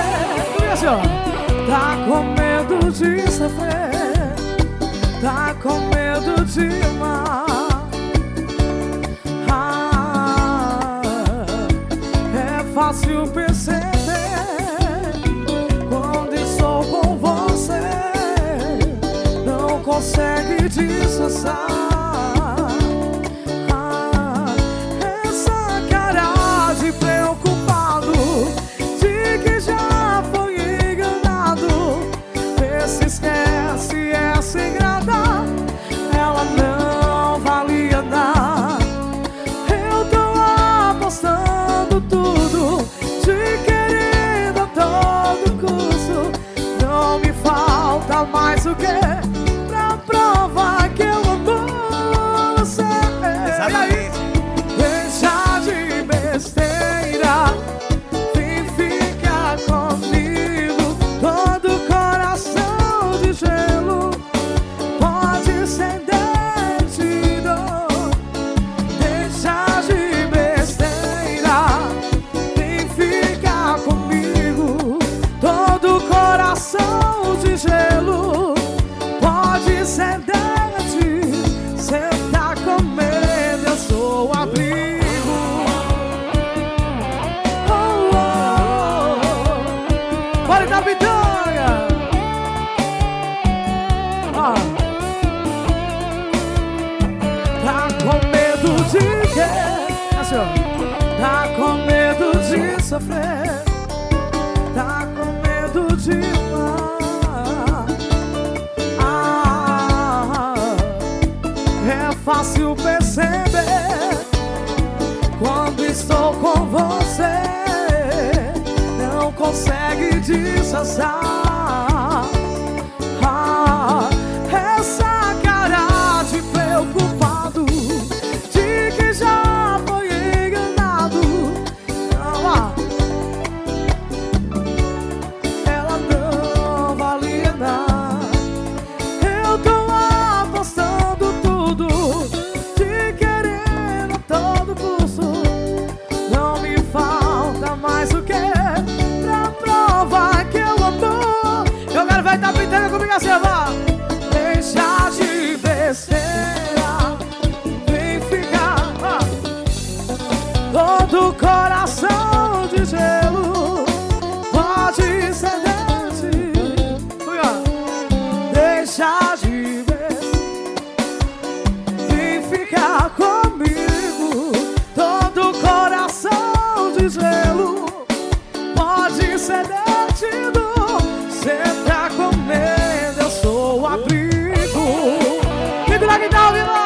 Olha assim, ó. Tá com medo de sofrer, tá com medo de amar. É fácil perceber quando estou com você, não consegue disfarçar. Essa cara de preocupado, de que já foi enganado. Vê se esquece essa ingrata, ela não valia nada. Eu tô apostando tudo, te querendo a todo custo. Não me falta mais o que pra provar que eu amo você. E aí? Deixa de besteira, vem ficar comigo. Todo coração de gelo pode ser derretido. Deixa de besteira, vem ficar comigo. Todo coração de gelo pode ser derretido. Cê tá com medo, eu sou o abrigo. Oh, oh, oh. Bora da pitanga! Ah. Tá com medo de quê? Assim, ó. Tá com medo de sofrer, tá com medo de amar. É fácil perceber quando estou com você, não consegue disfarçar. Essa cara de preocupado, de que já foi enganado. Ela não valia nada. Eu tô apostando tudo, te querendo a todo custo. Não me falta mais o que pra provar que eu amo. Eu quero ver tá pintando comigo assim, vá. Deixa de besteira, vem ficar. Todo coração de gelo pode ser derretido. Deixa de besteira, vem ficar comigo. Todo coração de gelo pode ser derretido. Cê tá com medo, eu sou o abrigo. Fico na guitarra, viva!